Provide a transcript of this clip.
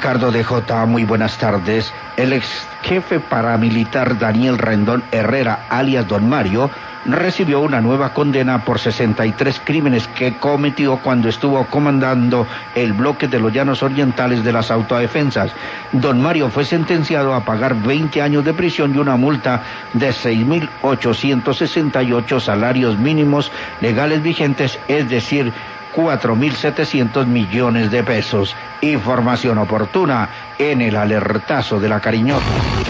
Ricardo DJ, muy buenas tardes. El ex jefe paramilitar Daniel Rendón Herrera, alias Don Mario, recibió una nueva condena por 63 crímenes que cometió cuando estuvo comandando el bloque de los Llanos Orientales de las Autodefensas. Don Mario fue sentenciado a pagar 20 años de prisión y una multa de 6.868 salarios mínimos legales vigentes, es decir, 4.700 millones de pesos. Información oportuna en el alertazo de la Cariñosa.